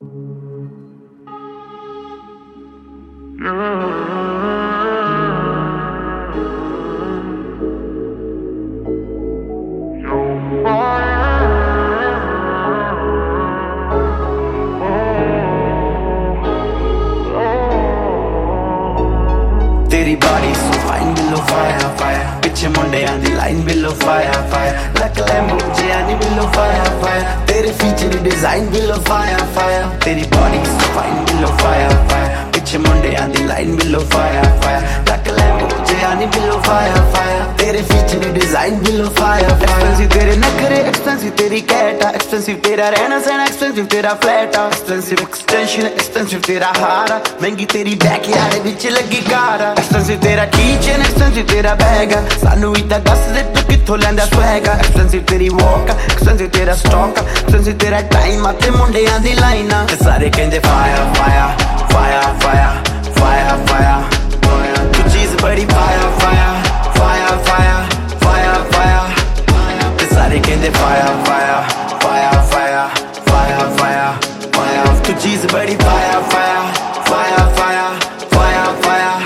तेरी body so fine बिलो fire fire पिछे मुंडियां दी लाइन बिलो फायर फायर लक लैम्बो जियानी बिलो फायर फायर तेरे फीचर डिजाइन बिलो फायर फायर तेरी बॉडी सो फाइन बिलो फायर फायर पिछे मुंडियां दी लाइन बिलो फायर फायर लक लैम्बो जियानी बिलो फायर फायर तेरे फीचर डिजाइन बिलो फायर फायर एक्सपेंसिव तेरे नखरे एक्सपेंसिव तेरी कैट एक्सपेंसिव तेरा रहना सहना एक्सपेंसिव तेरा फ्लैट एक्सपेंसिव एक्सटेंशन एक्सपेंसिव तेरा हारा महंगी तेरी बैकयार्ड विच लगी कार एक्सपेंसिव तेरा कीचेन एक्सपेंसिव तेरा बैग सानू भी तां दस दे तू कित्थों लैंदा स्वैग एक्सपेंसिव तेरी वॉक एक्सपेंसिव तेरा स्टॉक एक्सपेंसिव तेरा टाइम ते मुंडियां दी लाइन ते सारे कहंदे fire fire fire fire fire fire तू चीज बड़ी fire fire fire fire fire fire ते सारे कहंदे fire fire fire fire fire fire fire तू चीज बड़ी fire fire fire fire fire fire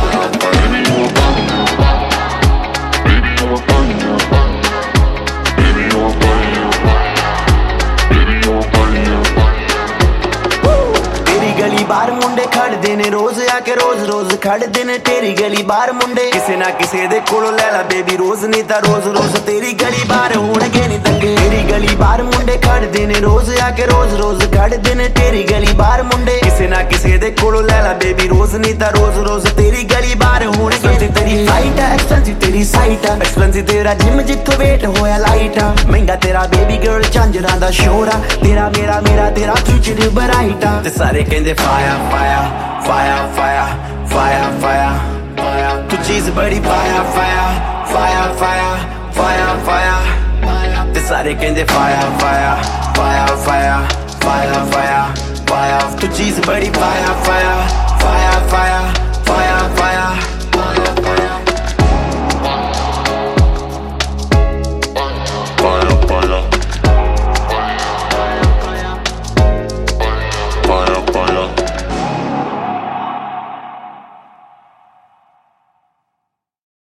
बार मुंडे खड़दे ने रोज आके रोज रोज खड़दे ने तेरी गली बार मुंडे किसे ना किसे दे कोलों ले ला बेबी रोज नहीं ता रोज रोज तेरी गली बार होणगे नहीं दंगे तेरी गली बार मुंडे खड़दे ने रोज आके रोज रोज खड़दे ने तेरी गली बार मुंडे किसे ना किसे दे कोलों ले ला बेबी रोज नहीं ता रोज रोज तेरी गली बार होणगे तेरी फाइट एक्सपेंसिव तेरी साइट एक्सपेंसिव तेरा जिम जिथों वेट होया लाइट महंगा तेरा बेबी गर्ल झांजरां दा शोरा तेरा मेरा मेरा तेरा फ्यूचर ब्राइट ते सारे कहंदे fire fire fire fire fire fire तू चीज बड़ी fire fire fire fire fire fire ते सारे कहंदे fire fire fire fire fire fire fire तू चीज बड़ी फायर फायर